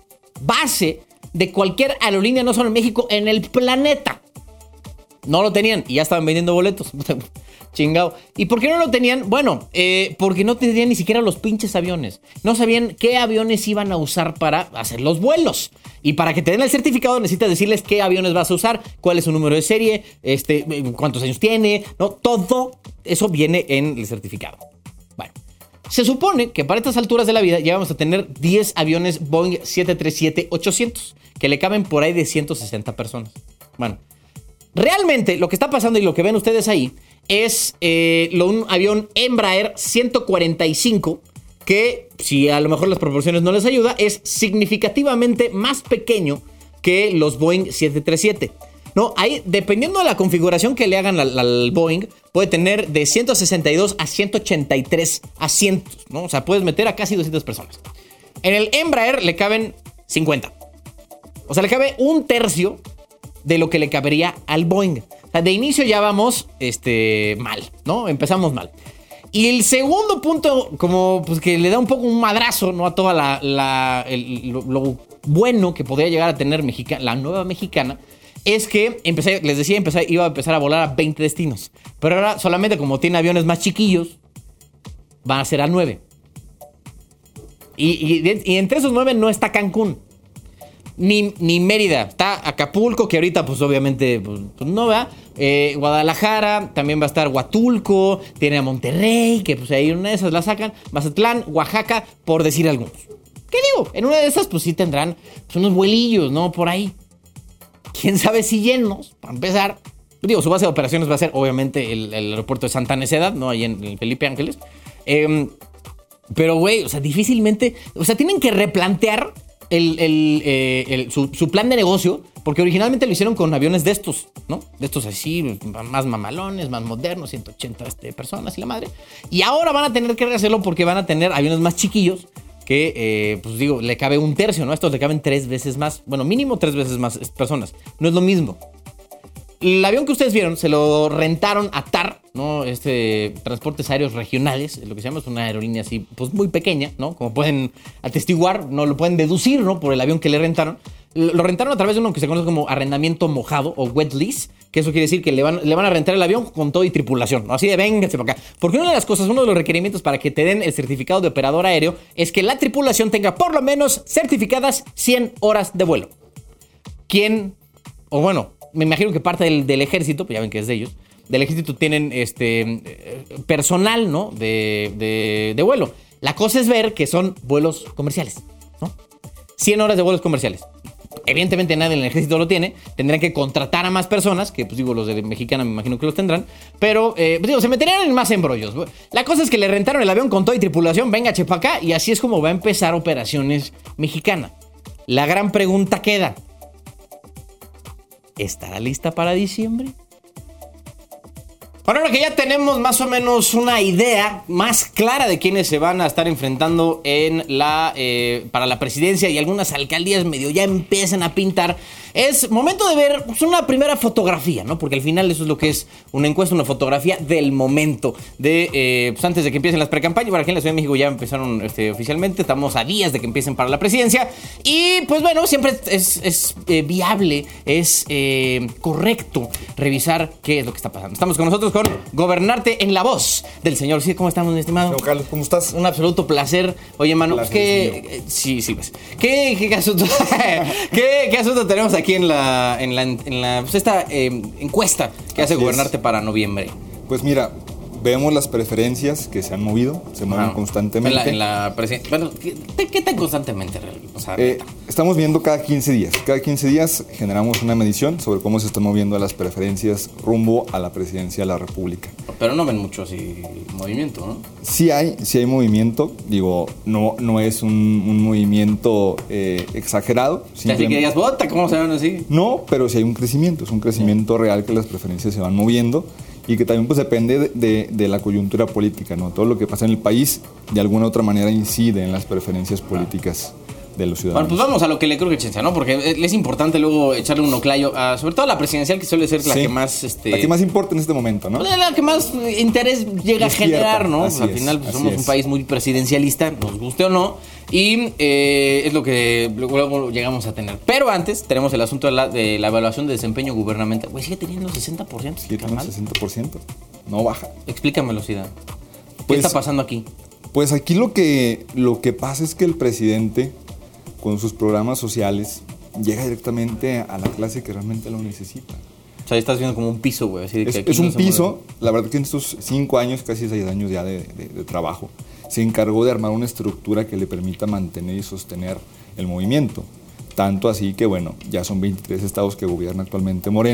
base de cualquier aerolínea, no solo en México, en el planeta. No lo tenían y ya estaban vendiendo boletos. Chingado. ¿Y por qué no lo tenían? Bueno, eh, porque no tenían ni siquiera los pinches aviones. No sabían qué aviones iban a usar para hacer los vuelos. Y para que te den el certificado necesitas decirles qué aviones vas a usar, cuál es su número de serie, este, cuántos años tiene, ¿no? Todo eso viene en el certificado. Bueno, se supone que para estas alturas de la vida ya vamos a tener diez aviones Boeing siete treinta y siete ochocientos, que le caben por ahí de ciento sesenta personas. Bueno, realmente lo que está pasando y lo que ven ustedes ahí es eh, lo, un avión Embraer ciento cuarenta y cinco, que si a lo mejor las proporciones no les ayuda, es significativamente más pequeño que los Boeing siete treinta y siete. No, ahí, dependiendo de la configuración que le hagan al, al Boeing, puede tener de ciento sesenta y dos a ciento ochenta y tres asientos, ¿no? O sea, puedes meter a casi doscientas personas. En el Embraer le caben cincuenta. O sea, le cabe un tercio de lo que le cabería al Boeing. O sea, de inicio ya vamos este, mal, ¿no? Empezamos mal. Y el segundo punto, como pues que le da un poco un madrazo, ¿no? A toda la, la el, lo, lo bueno que podría llegar a tener Mexica, la nueva mexicana, es que empecé, les decía, empecé, iba a empezar a volar a veinte destinos. Pero ahora solamente como tiene aviones más chiquillos, van a ser a nueve. Y, y, y entre esos nueve no está Cancún. Ni, ni Mérida. Está Acapulco, que ahorita pues obviamente pues, pues no va. Eh, Guadalajara, también va a estar Huatulco. Tiene a Monterrey, que pues ahí una de esas la sacan. Mazatlán, Oaxaca, por decir algunos. ¿Qué digo? En una de esas pues sí tendrán pues, unos vuelillos, ¿no? Por ahí. Quién sabe si llenos, para empezar. Digo, su base de operaciones va a ser obviamente el, el aeropuerto de Santa Necedad, ¿no? Ahí en, en Felipe Ángeles. Eh, pero, güey, o sea, difícilmente... O sea, tienen que replantear el, el, eh, el, su, su plan de negocio, porque originalmente lo hicieron con aviones de estos, ¿no? De estos así, más mamalones, más modernos, ciento ochenta este, personas y la madre. Y ahora van a tener que rehacerlo porque van a tener aviones más chiquillos, que, eh, pues digo, le cabe un tercio, ¿no? A estos le caben tres veces más. Bueno, mínimo tres veces más personas. No es lo mismo. El avión que ustedes vieron se lo rentaron a T A R, ¿no? Este, Transportes Aéreos Regionales, lo que se llama, es una aerolínea así, pues muy pequeña, ¿no? Como pueden atestiguar, no lo pueden deducir, ¿no? Por el avión que le rentaron. Lo rentaron a través de uno que se conoce como arrendamiento mojado o wet lease, que eso quiere decir que le van, le van a rentar el avión con todo y tripulación, ¿no? Así de véngase para acá. Porque una de las cosas, uno de los requerimientos para que te den el certificado de operador aéreo es que la tripulación tenga por lo menos certificadas cien horas de vuelo. ¿Quién? O bueno, me imagino que parte del, del ejército, pues ya ven que es de ellos, del ejército tienen este personal, ¿no? De, de, de vuelo. La cosa es ver que son vuelos comerciales, ¿no? cien horas de vuelos comerciales. Evidentemente nadie en el ejército lo tiene. Tendrán que contratar a más personas, que pues digo, los de Mexicana me imagino que los tendrán. Pero, eh, pues digo, se meterían en más embrollos. La cosa es que le rentaron el avión con todo y tripulación. Venga, chepa acá. Y así es como va a empezar Operaciones Mexicana. La gran pregunta queda: ¿estará lista para diciembre? Bueno, ahora que ya tenemos más o menos una idea más clara de quiénes se van a estar enfrentando en la eh, para la presidencia, y algunas alcaldías medio ya empiezan a pintar, es momento de ver pues, una primera fotografía, ¿no? Porque al final eso es lo que es una encuesta, una fotografía del momento, de eh, pues antes de que empiecen las precampañas. Bueno, aquí en la Ciudad de México ya empezaron este, oficialmente, estamos a días de que empiecen para la presidencia, y pues bueno, siempre es, es eh, viable, es eh, correcto revisar qué es lo que está pasando. Estamos con nosotros con Gobernarte en la voz del señor. Sí, ¿cómo estamos, mi estimado? Don Carlos, ¿cómo estás? Un absoluto placer. Oye, mano, Placer, ¿qué? Sí, sí, pues. ¿Qué, qué, qué asunto? ¿Qué, qué asunto tenemos aquí en la, en la, en la pues esta eh, encuesta que hace Así Gobernarte es. para noviembre? Pues mira, vemos las preferencias que se han movido, se mueven Ah, constantemente. En la, en la presidencia. Bueno, ¿qué, ¿qué tan constantemente? O sea, Eh, estamos viendo cada quince días. Cada quince días generamos una medición sobre cómo se están moviendo las preferencias rumbo a la presidencia de la República. pero no ven mucho así movimiento, ¿no? Sí hay, sí hay movimiento, digo, no, no es un, un movimiento eh, exagerado. Así que digas, bota, ¿cómo se ven así? No, pero sí hay un crecimiento, es un crecimiento real que las preferencias se van moviendo y que también pues depende de, de, de la coyuntura política, ¿no? Todo lo que pasa en el país de alguna u otra manera incide en las preferencias políticas de los ciudadanos. Bueno, pues vamos a lo que le creo que chencha, ¿no? Porque es importante luego echarle un oclayo a, sobre todo a la presidencial, que suele ser la Sí, que más... Este, la que más importa en este momento, ¿no? pues, la que más interés llega Despierta, a generar, ¿no? así Al es, final pues, así somos es. un país muy presidencialista, nos guste o no, y eh, es lo que luego, luego llegamos a tener. Pero antes tenemos el asunto de la, de la evaluación de desempeño gubernamental. Güey, sigue teniendo sesenta por ciento. Sí, tiene un sesenta por ciento, no baja. Explícamelo, Sida. ¿Qué Pues, está pasando aquí? Pues aquí lo que, lo que pasa es que el presidente, con sus programas sociales, llega directamente a la clase que realmente lo necesita. O sea, estás viendo como un piso, güey. Así de Es, que aquí es no un se piso, mueve. la verdad que en estos cinco años, casi seis años ya de, de, de trabajo, se encargó de armar una estructura que le permita mantener y sostener el movimiento. Tanto así que, bueno, ya son veintitrés estados que gobierna actualmente Morena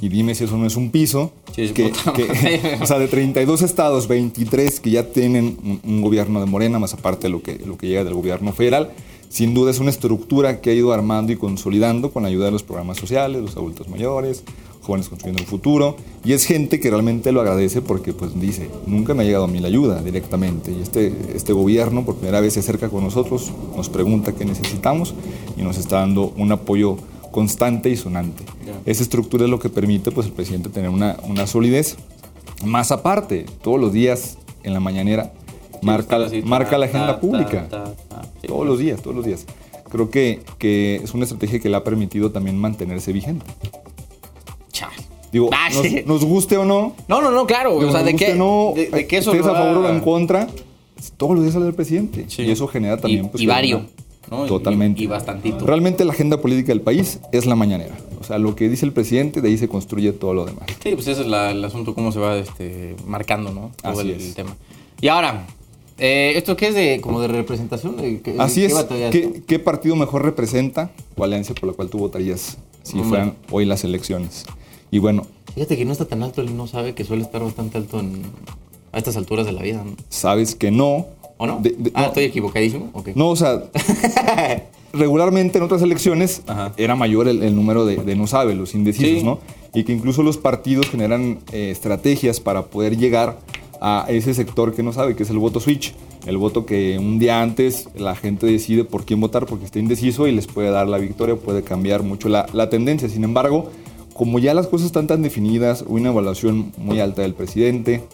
Y dime si eso no es un piso. Sí, es que, puta que, madre. o sea, de treinta y dos estados, veintitrés que ya tienen un, un gobierno de Morena, más aparte de lo que, lo que llega del gobierno federal. Sin duda es una estructura que ha ido armando y consolidando con la ayuda de los programas sociales, los adultos mayores, Jóvenes Construyendo el Futuro. Y es gente que realmente lo agradece porque pues dice, nunca me ha llegado a mí la ayuda directamente. Y este, este gobierno por primera vez se acerca con nosotros, nos pregunta qué necesitamos y nos está dando un apoyo constante y sonante. Yeah. Esa estructura es lo que permite pues, al presidente tener una, una solidez. Más aparte, todos los días en la mañanera marca, así, marca ta, la agenda ta, pública. Ta, ta, ta. Sí, todos los días, todos los días. Creo que, que es una estrategia que le ha permitido también mantenerse vigente. Chale. Digo, ah, nos, sí. nos guste o no. No, no, no, claro. Digo, o sea, de qué, no, de, de que eso estés va... a favor o en contra, todos los días sale el presidente. Sí. Y eso genera también... Y, pues, y vario. ¿no? Totalmente. Y, y bastantito. Realmente la agenda política del país es la mañanera. O sea, lo que dice el presidente, de ahí se construye todo lo demás. Sí, pues ese es la, el asunto, cómo se va este, marcando, ¿no? Todo Así el, es. el tema. Y ahora, eh, ¿esto qué es de como de representación? ¿Qué, Así ¿qué es. ¿Qué, ¿Qué partido mejor representa o alianza por la cual tú votarías si Hombre. fueran hoy las elecciones? Y bueno... Fíjate que no está tan alto, él no sabe que suele estar bastante alto en, a estas alturas de la vida, ¿no? Sabes que no. ¿O no? De, de, ah, no. ¿estoy equivocadísimo? Okay. No, o sea... regularmente en otras elecciones Ajá. era mayor el, el número de, de no sabe, los indecisos, sí. ¿no? Y que incluso los partidos generan eh, estrategias para poder llegar a ese sector que no sabe, que es el voto switch. El voto que un día antes la gente decide por quién votar porque está indeciso y les puede dar la victoria, puede cambiar mucho la, la tendencia. Sin embargo, como ya las cosas están tan definidas, una evaluación muy alta del presidente,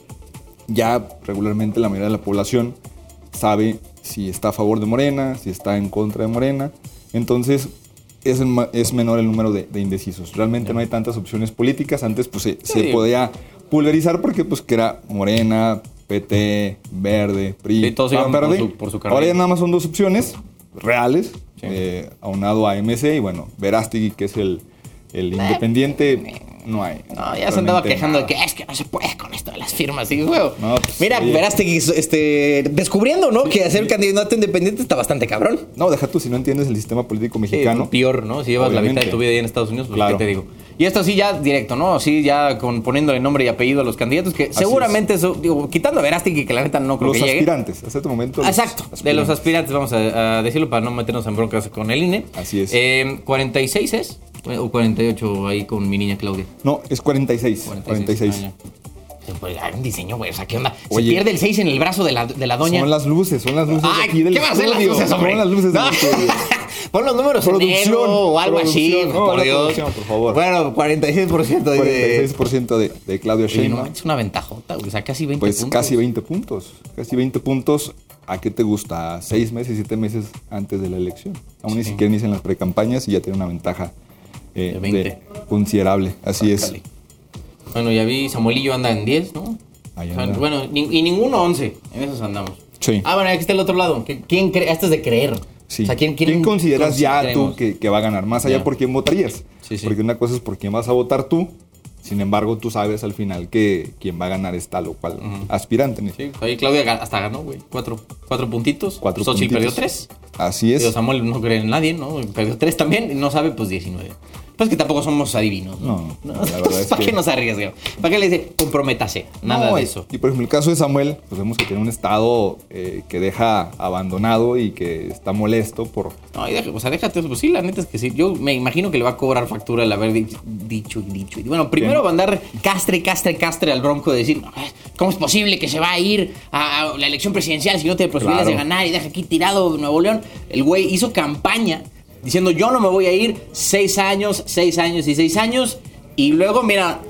ya regularmente la mayoría de la población sabe si está a favor de Morena, si está en contra de Morena. Entonces es, es menor el número de, de indecisos. Realmente no hay tantas opciones políticas. Antes pues se, sí. se podía pulverizar porque pues que era Morena, P T, Verde, P R I, sí, todos P A N, por su, por su Ahora ya nada más son dos opciones reales, sí. eh, aunado a M C y bueno, Verástegui, que es el, el independiente. No hay. No, ya se andaba quejando nada. de que es que no se puede con esto de las firmas. Y, güey, no, pues, mira, oye. Verástegui este, descubriendo, ¿no? Sí, que hacer sí. candidato independiente está bastante cabrón. No, deja tú, si no entiendes el sistema político mexicano. Sí, peor, ¿no? Si llevas obviamente. la mitad de tu vida ahí en Estados Unidos, pues claro. ¿qué te digo? Y esto sí ya directo, ¿no? Así ya con poniéndole nombre y apellido a los candidatos, que Así seguramente es. eso, digo, quitando a Verástegui, que la neta no creo los que llegue. Los aspirantes, hasta este momento. Exacto, los de los aspirantes, vamos a, a decirlo para no meternos en broncas con el I N E. Así es. Eh, cuarenta y seis es. ¿O cuarenta y ocho ahí con mi niña Claudia? No, es cuarenta y seis. cuarenta y seis. Ah, pues hay un diseño, güey. O sea, ¿qué onda? Oye, se pierde el seis en el brazo de la, de la doña. Son las luces, son las luces Ay, de aquí del ¿qué va a ser las luces, hombre? Son las luces no. del estudio. Pon los números producción, en negro o algo así, no, por Dios. Por favor. Bueno, cuarenta y seis por ciento de... cuarenta y seis por ciento de, de Claudia Sheinbaum. No, es una ventajota, güey. O sea, casi veinte pues puntos. Pues casi veinte puntos. Casi veinte puntos. ¿A qué te gusta? ¿Seis meses, siete meses antes de la elección? Aún sí. ni siquiera inician las precampañas y ya tiene una ventaja eh, de veinte. De considerable. Así es. Cali. Bueno, ya vi, Samuelillo anda en diez, ¿no? Ahí anda. O sea, bueno, ni, y ninguno once. En esos andamos. Sí. Ah, bueno, aquí está el otro lado. ¿Quién cree? Esto es de creer. Sí. O sea, ¿quién, quién, ¿Quién consideras quién ya creemos? tú que, que va a ganar? Más allá ya. por quién votarías. Sí, sí. Porque una cosa es por quién vas a votar tú. Sin embargo, tú sabes al final que quien va a ganar es tal o cual uh-huh. aspirante. ¿no? Sí, ahí Claudia hasta ganó, güey. Cuatro, cuatro puntitos. Cuatro Xochitl puntitos. perdió tres. Así es. Pero Samuel no cree en nadie, ¿no? Perdió tres también y no sabe, pues diecinueve. Pues que tampoco somos adivinos. No, no, no la verdad es ¿Para que... qué nos arriesgamos? ¿Para qué le dice comprométase? Nada no, de y, eso. Y por ejemplo, el caso de Samuel, pues vemos que tiene un estado eh, que deja abandonado y que está molesto por... No, y deja, o sea, déjate, pues sí, la neta es que sí. Yo me imagino que le va a cobrar factura el haber dicho, dicho y dicho. Y bueno, primero va a andar castre, castre, castre al Bronco de decir, ¿cómo es posible que se va a ir a, a la elección presidencial si no tiene posibilidades claro. de ganar y deja aquí tirado Nuevo León? El güey hizo campaña diciendo yo no me voy a ir seis años, seis años y seis años. Y luego, mira,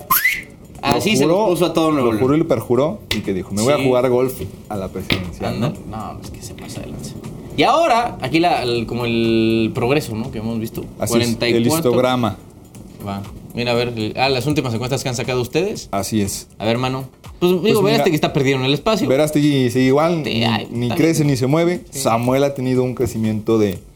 así juró, se lo puso a todo Nuevo León. Lo juró y lo perjuró y que dijo, me voy sí. a jugar golf a la presidencia. ¿no? no, es que se pasa de lanza. Y ahora, aquí la, el, como el progreso, ¿no? Que hemos visto. Así cuarenta y cuatro. Es, el histograma. Va. Mira, a ver, ah, las últimas encuestas que han sacado ustedes. Así es. A ver, mano. Pues digo, pues Verástegui está perdido en el espacio. Verástegui sigue igual, sí, ay, ni, ni crece bien. ni se mueve. Sí. Samuel ha tenido un crecimiento de...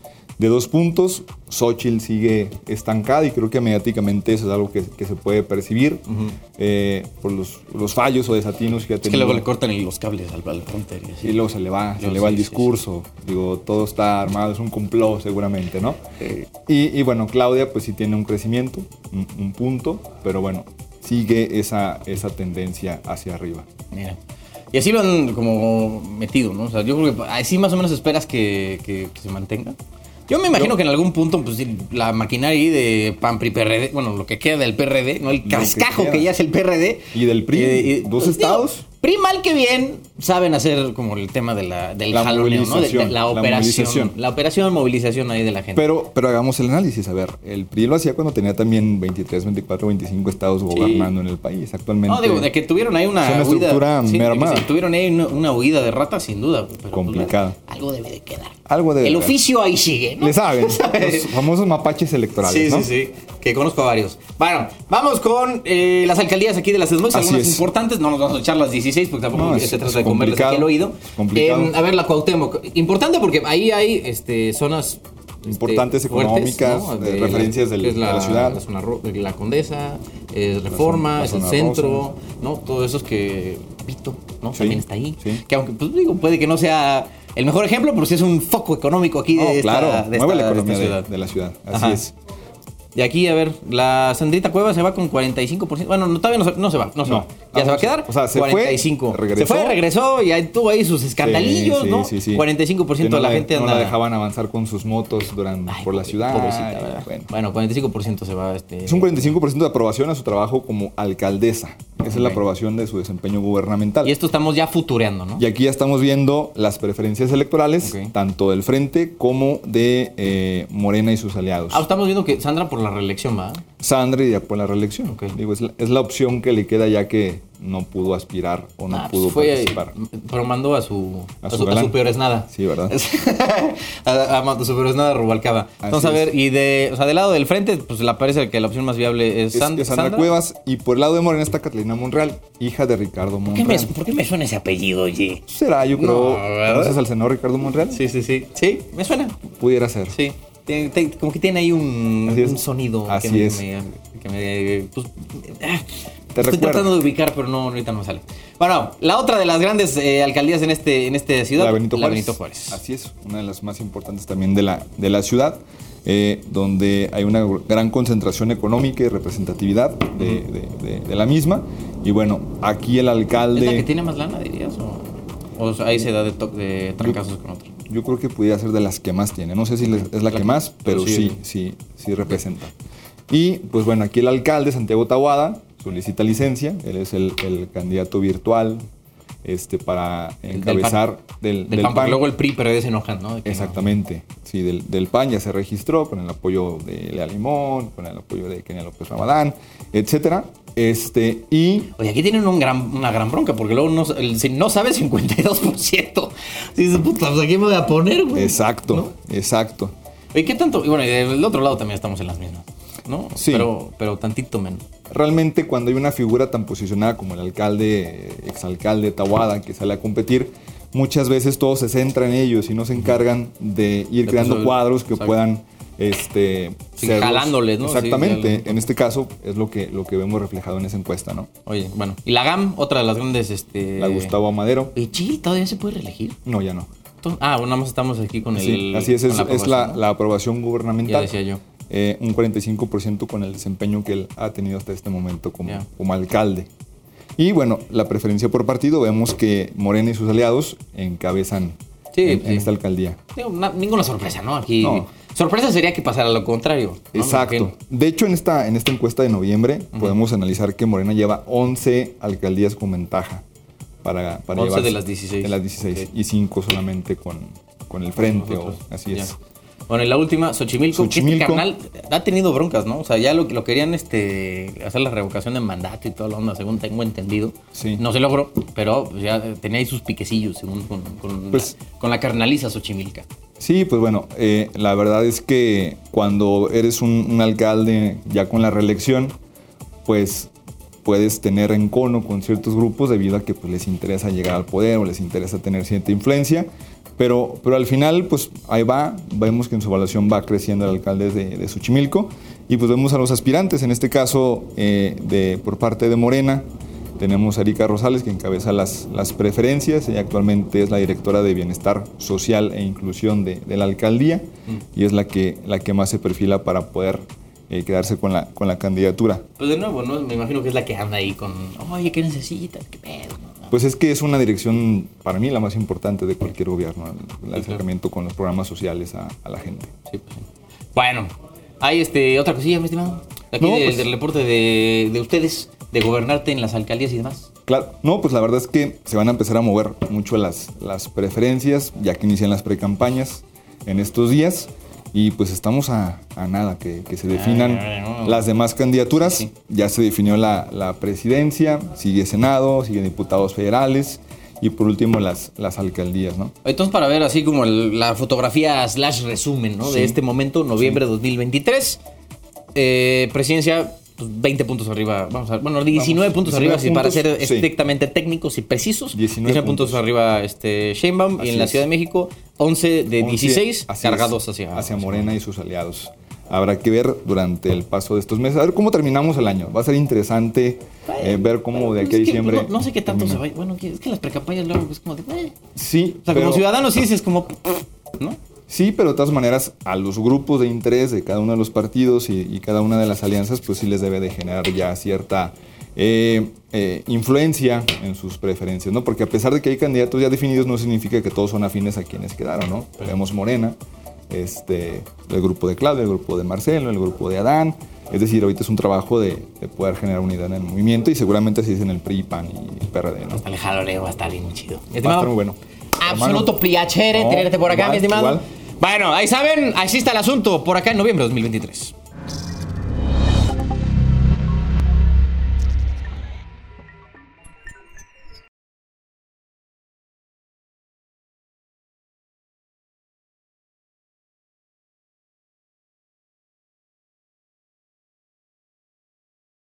de dos puntos. Xóchitl sigue estancada y creo que mediáticamente eso es algo que, que se puede percibir uh-huh. eh, por los, los fallos o desatinos que ha tenido. Es que luego le cortan los cables al, al frontero. Y, y luego se le va, se le va sí, el discurso. Sí, sí. Digo, todo está armado, es un complot seguramente, ¿no? Sí. Y, y bueno, Claudia pues sí tiene un crecimiento, un, un punto, pero bueno, sigue esa, esa tendencia hacia arriba. Mira. Y así lo han como metido, ¿no? O sea, yo creo que así más o menos esperas que, que, que se mantenga. Yo me imagino yo, que en algún punto, pues la maquinaria de P A N, P R I, P R D, bueno, lo que queda del P R D, ¿no? El cascajo que, que ya es el P R D. Y del P R I, eh, y, dos pues, estados. Digo, P R I mal que bien saben hacer como el tema de la, del la jaloneo, ¿no? De, de la operación. La, la operación movilización ahí de la gente. Pero, pero hagamos el análisis. A ver, el P R I lo hacía cuando tenía también veintitrés, veinticuatro, veinticinco estados gobernando sí. en el país. Actualmente. No, digo, de que tuvieron ahí una, una huida. estructura Sí, mermada. De que tuvieron ahí una, una huida de ratas, sin duda. Pero, complicada. Pues, algo debe de quedar. Algo debe El de oficio ahí sigue, ¿no? Le saben. Los famosos mapaches electorales, sí, ¿no? Sí, sí, sí. Que conozco a varios. Bueno, vamos con eh, las alcaldías aquí de las Esmois, algunas es. importantes. No nos vamos a echar las dieciséis porque tampoco no, es, se trata de comerles aquí el oído. Eh, a ver, la Cuauhtémoc. Importante porque ahí hay este, zonas importantes este, económicas, fuertes, ¿no? de, de referencias del, la, de la ciudad. La, zona, la Condesa, eh, Reforma, la zona, la es el centro, rosa. ¿no? Todo eso es que Vito, ¿no? Sí, también está ahí. Sí. Que aunque, pues digo, puede que no sea el mejor ejemplo, pero sí es un foco económico aquí de, no, esta, claro, de, mueve esta, la economía de esta ciudad. De, de la ciudad. Así Ajá. es. Y aquí, a ver, la Sandrita Cuevas se va con cuarenta y cinco por ciento. Bueno, no, todavía no se, no se va, no se no, va. Ya se va a quedar. O sea, se cuarenta y cinco. fue, regresó. Se fue, regresó y ahí tuvo ahí sus escandalillos, sí, sí, ¿no? Sí, sí. cuarenta y cinco por ciento no de la la, gente no anda... la dejaban avanzar con sus motos durante, Ay, por la ciudad. Pobrecita, y, bueno. bueno, cuarenta y cinco por ciento se va. Este... Es un cuarenta y cinco por ciento de aprobación a su trabajo como alcaldesa. Esa okay. es la aprobación de su desempeño gubernamental. Y esto estamos ya futureando, ¿no? Y aquí ya estamos viendo las preferencias electorales, okay. tanto del Frente como de eh, Morena y sus aliados. Ah, estamos viendo que Sandra por la reelección, ¿va? Sandra iría por la reelección. Okay. Digo, es la, es la opción que le queda ya que no pudo aspirar o no ah, pudo pues fue, participar. Pero mandó a su, a a su, su, a su peor es nada. Sí, ¿verdad? a, a su peor es nada, Rubalcaba. Entonces, Así a ver, es. y de, o sea, del lado del Frente, pues le parece que la opción más viable es, es Sand- Sandra, Sandra Cuevas. Y por el lado de Morena está Catalina Monreal, hija de Ricardo Monreal. ¿Por qué me, ¿por qué me suena ese apellido, oye? Será, yo creo. No, ¿conoces al senador Ricardo Monreal? Sí, sí, sí. Sí, me suena. Pudiera ser. Sí. Tiene, tiene, como que tiene ahí un, un sonido Así que me, es. me, que me pues, ah, Te estoy recuerdo. tratando de ubicar, pero no, ahorita no me sale. Bueno, la otra de las grandes eh, alcaldías en este en esta ciudad, la Benito, la Juárez. Benito Juárez. Así es, una de las más importantes también de la, de la ciudad, eh, donde hay una gran concentración económica y representatividad de, de, de, de la misma. Y bueno, aquí el alcalde... ¿Es la que tiene más lana, dirías? ¿O, o ahí se da de, to- de trancazos con otro? Yo creo que pudiera ser de las que más tiene. No sé si es la, la que más, pero sí, sí, sí, sí representa. Y pues bueno, aquí el alcalde, Santiago Taboada, solicita licencia. Él es el, el candidato virtual este, para encabezar del, del, del, del PAN. Porque luego el P R I, P R D se enojan, ¿no? Exactamente. No. Sí, del, del P A N ya se registró con el apoyo de Lea Limón, con el apoyo de Kenia López Ramadán, etcétera. Este, y... Oye, aquí tienen un gran, una gran bronca, porque luego no, el, si no sabe cincuenta y dos por ciento. Dices, puta, pues aquí me voy a poner, güey. Exacto, ¿no? exacto. Oye, ¿qué tanto? Y bueno, y del otro lado también estamos en las mismas, ¿no? Sí. Pero, pero tantito menos. Realmente cuando hay una figura tan posicionada como el alcalde, exalcalde Taboada, que sale a competir, muchas veces todo se centra en ellos y no se encargan de ir de creando el, cuadros que exacto. puedan... Este, sí, jalándoles, ¿no? Exactamente. Sí, en este caso es lo que, lo que vemos reflejado en esa encuesta, ¿no? Oye, bueno. Y la G A M, otra de las grandes, este... La Gustavo Amadero. ¿Y Chile todavía se puede reelegir? No, ya no. Entonces, ah, bueno, nada más estamos aquí con el... Sí, así es, es la aprobación, es la, ¿no? la aprobación gubernamental. Ya decía yo. Eh, un cuarenta y cinco por ciento con el desempeño que él ha tenido hasta este momento como, como alcalde. Y bueno, la preferencia por partido, vemos que Morena y sus aliados encabezan sí, en, sí. en esta alcaldía. Digo, na, ninguna sorpresa, ¿no? Aquí... No. Sorpresa sería que pasara lo contrario, ¿no? Exacto. De hecho, en esta, en esta encuesta de noviembre uh-huh. podemos analizar que Morena lleva once alcaldías con ventaja para, para once llevarse de las dieciséis. De las dieciséis. Okay. Y cinco solamente con, con el Frente. O, así ya. es. Bueno, y la última, Xochimilco, Xochimilco. que este canal ha tenido broncas, ¿no? O sea, ya lo, lo querían este, hacer la revocación de mandato y toda la onda, según tengo entendido. Sí. No se logró, pero pues, ya tenía ahí sus piquecillos, según con, con, pues, la, con la carnaliza Xochimilca. Sí, pues bueno, eh, la verdad es que cuando eres un, un alcalde ya con la reelección, pues puedes tener encono con ciertos grupos debido a que pues, les interesa llegar al poder o les interesa tener cierta influencia. Pero, pero al final, pues ahí va, vemos que en su evaluación va creciendo el alcalde de, de Xochimilco y pues vemos a los aspirantes, en este caso eh, de, por parte de Morena, tenemos a Erika Rosales que encabeza las, las preferencias, ella actualmente es la directora de Bienestar Social e Inclusión de, de la alcaldía mm. y es la que, la que más se perfila para poder eh, quedarse con la, con la candidatura. Pues de nuevo, ¿no? Me imagino que es la que anda ahí con, oye, ¿qué necesitas? ¿Qué pedo? Pues es que es una dirección, para mí, la más importante de cualquier gobierno, el acercamiento con los programas sociales a, a la gente. Sí, pues. Bueno, hay este, otra cosilla, mi estimado. Aquí no, del, pues, del reporte de, de ustedes, de gobernarte en las alcaldías y demás. Claro, no, pues la verdad es que se van a empezar a mover mucho las, las preferencias, ya que inician las precampañas en estos días. Y pues estamos a, a nada, que, que se definan ah, no, no. las demás candidaturas. Sí, sí. Ya se definió la, la presidencia, sigue Senado, siguen diputados federales y por último las, las alcaldías, ¿no? Entonces, para ver así como el, la fotografía slash resumen, ¿no? Sí. De este momento, noviembre de sí. dos mil veintitrés, eh, presidencia... veinte puntos arriba, vamos a ver, bueno, diecinueve vamos, puntos diecinueve arriba, puntos, para ser sí. estrictamente técnicos y precisos. diecinueve, diecinueve puntos. puntos arriba este Sheinbaum y en la Ciudad de México once de dieciséis cargados hacia, hacia Morena y sus aliados. Habrá que ver durante el paso de estos meses, a ver cómo terminamos el año. Va a ser interesante eh, ver cómo de aquí a diciembre... No, no sé qué tanto termina. se va. Bueno, es que las precampañas luego es como de... Eh. Sí. O sea, pero, como ciudadanos sí es como... ¿no? Sí, pero de todas maneras a los grupos de interés de cada uno de los partidos y, y cada una de las alianzas, pues sí les debe de generar ya cierta eh, eh, influencia en sus preferencias, ¿no? Porque a pesar de que hay candidatos ya definidos, no significa que todos son afines a quienes quedaron, ¿no? Tenemos Morena, este, el grupo de Claudia, el grupo de Marcelo, el grupo de Adán. Es decir, ahorita es un trabajo de, de poder generar unidad en el movimiento y seguramente así dicen el P R I, P A N y el P R D, ¿no? El jaloneo va a estar bien chido. Va a estar muy bueno. Absoluto pliachere, no, tenerte por acá, igual, mi estimado. Igual. Bueno, ahí saben, así está el asunto por acá en noviembre de dos mil veintitrés.